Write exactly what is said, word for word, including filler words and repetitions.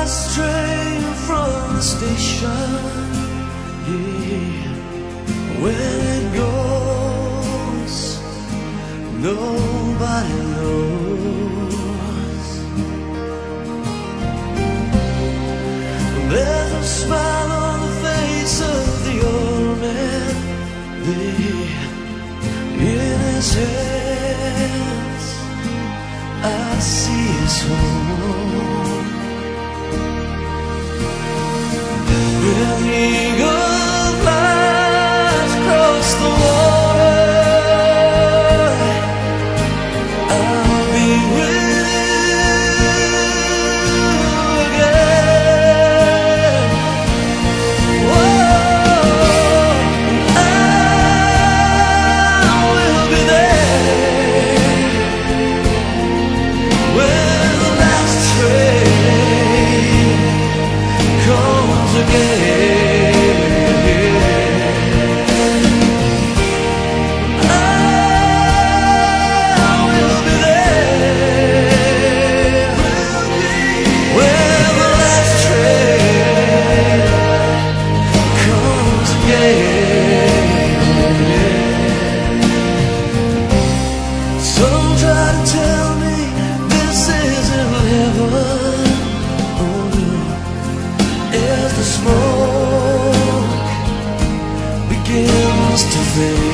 last train from the station, yeah, when it goes, nobody knows. There's a smile on the face of the old man, there in his hands I see his home. When the eagle flies across the water, I'll be with you again. Whoa, I will be there when the last train comes again. Smoke begins to fade.